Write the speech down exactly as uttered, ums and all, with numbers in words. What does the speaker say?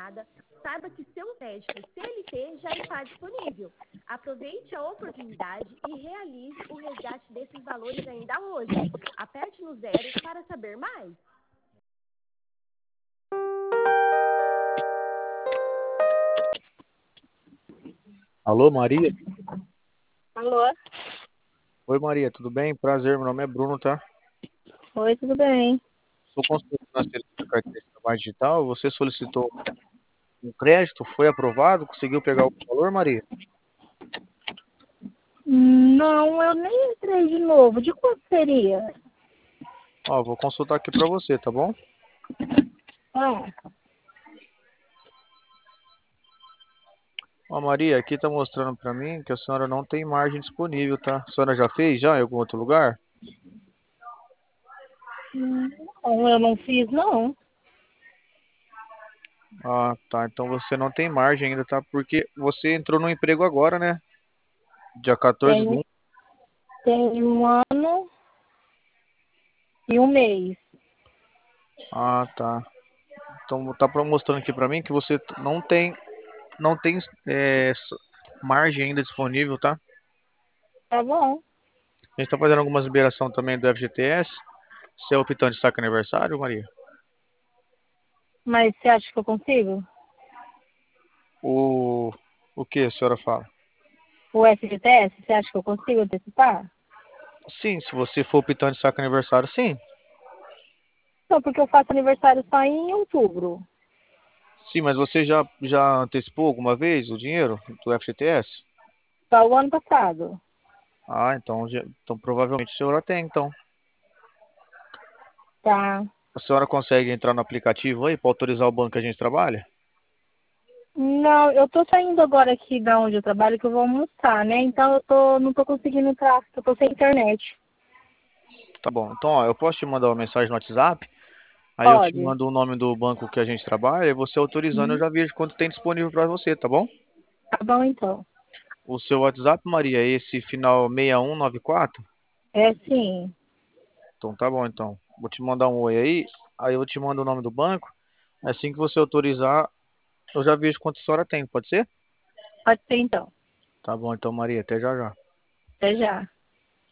jornada, saiba que seu crédito C L T já está disponível. Aproveite a oportunidade e realize o resgate desses valores ainda hoje. Aperte no zero para saber mais. Alô, Maria? Alô? Oi, Maria, tudo bem? Prazer, meu nome é Bruno, tá? Oi, tudo bem? Sou consultor financeiro da carteira de trabalho digital. Você solicitou um crédito, foi aprovado? Conseguiu pegar o valor, Maria? Não, eu nem entrei de novo. De quanto seria? Ó, vou consultar aqui pra você, tá bom? Ah, Ó, Maria, aqui tá mostrando pra mim que a senhora não tem margem disponível, tá? A senhora já fez já em algum outro lugar? não, eu não fiz, não. Ah, tá. Então você não tem margem ainda, tá? Porque você entrou no emprego agora, né? Dia quatorze do Tem, um. tem um ano e um mês. Ah, tá. Então tá pro- mostrando aqui pra mim que você t- não tem, não tem é, s- margem ainda disponível, tá? Tá bom. A gente tá fazendo algumas liberação também do F G T S. Você é optante de saque aniversário, Maria? Mas você acha que eu consigo? O, o que a senhora fala? O F G T S, você acha que eu consigo antecipar? Sim, se você for optante de saque aniversário, sim. Não, porque eu faço aniversário só em outubro. Sim, mas você já, já antecipou alguma vez o dinheiro do F G T S? Só o ano passado. Ah, então, já- então provavelmente a senhora tem, então. Tá. A senhora consegue entrar no aplicativo aí para autorizar o banco que a gente trabalha? Não, eu tô saindo agora aqui da onde eu trabalho, que eu vou almoçar, né? Então eu tô, não tô conseguindo entrar, eu tô sem internet. Tá bom. Então, ó, eu posso te mandar uma mensagem no WhatsApp, aí eu te Pode. mando o nome do banco que a gente trabalha, e você autorizando eu Hum, já vejo quanto tem disponível para você, tá bom? Tá bom, então. O seu WhatsApp, Maria, é esse final seis um nove quatro? É sim. Então tá bom, então. Vou te mandar um oi aí, aí eu te mando o nome do banco. Assim que você autorizar, eu já vejo quanto a senhora tem, pode ser? Pode ser, então. Tá bom, então, Maria, até já já. Até já.